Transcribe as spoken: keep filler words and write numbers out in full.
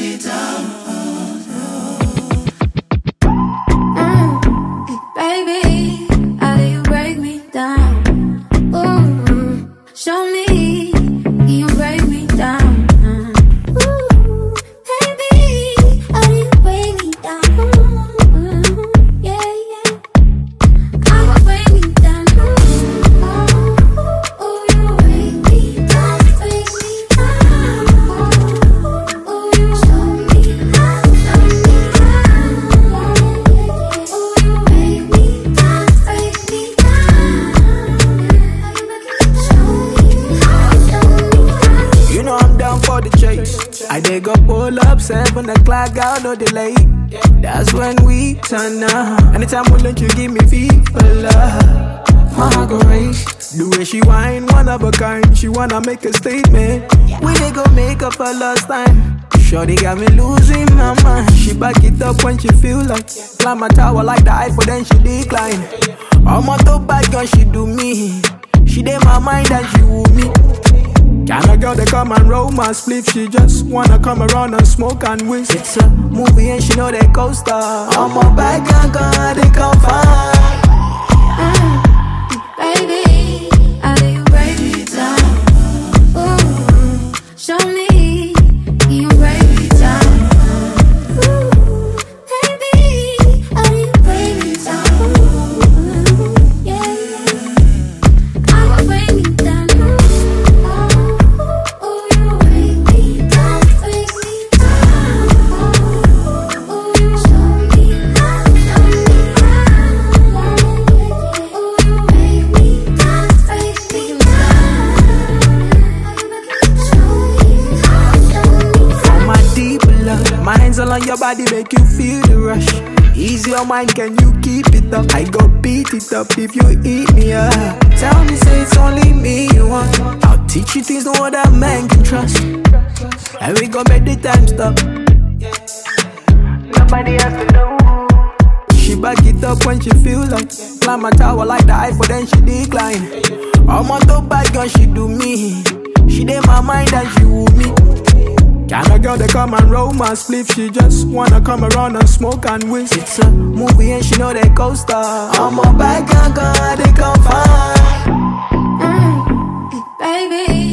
me down. Mm, baby, how do you break me down? Ooh, show me, can you break me down? Ooh, baby, how do you break me down? Ooh, yeah, yeah, how you break me down? Ooh, ooh, ooh, you break me down, break me down. Ooh, ooh, you show me how, show me how. Ooh, you break me down, break me down. Show me how, show me how. You know I'm down for the chase. I dig up, pull up, seven o'clock, out no delay. That's when we turn up. Anytime we lunch, you give me fever love. My heart go race. The way she whine, one of a kind. She wanna make a statement. We dey go make up for last time. Shorty got me losing my mind. She back it up when she feel like climb my tower like the Eiffel, then she decline. I'm on top bad girl, she do me. She dey my mind and she woo me. Kind of girl they come and roll my spliff. She just wanna come around and smoke and whisk. It's a movie and she know they co-star. I'm a bad girl, girl, they come fine. Baby, how do you break me down? Ooh, show me, can you break me down? Ooh, baby, how do you break me down? Ooh, yeah, yeah, how you break me down? Ooh, ooh, you break me down, break me down. Ooh, you show me how, show me how. Ooh, you break me down, break me down. Show me how, show me how. For my deep love, my hands all on your body make you feel the rush. Ease your mind, can you keep it up? I go beat it up if you eat me up. Tell me, say it's only me you want. I'll teach you things no other man can trust. And we gon' make the time stop. Nobody has to know. She back it up when she feel like climb my tower like the Eiffel, then she decline. I'm on top bad girl, she do me. She dey my mind and she woo me. Kinda girl they come and roll my spliff. She just wanna come around and smoke and whisk. It's a movie and she know they co-star. I'm a bad girl, girl, they come fine. Mm, baby.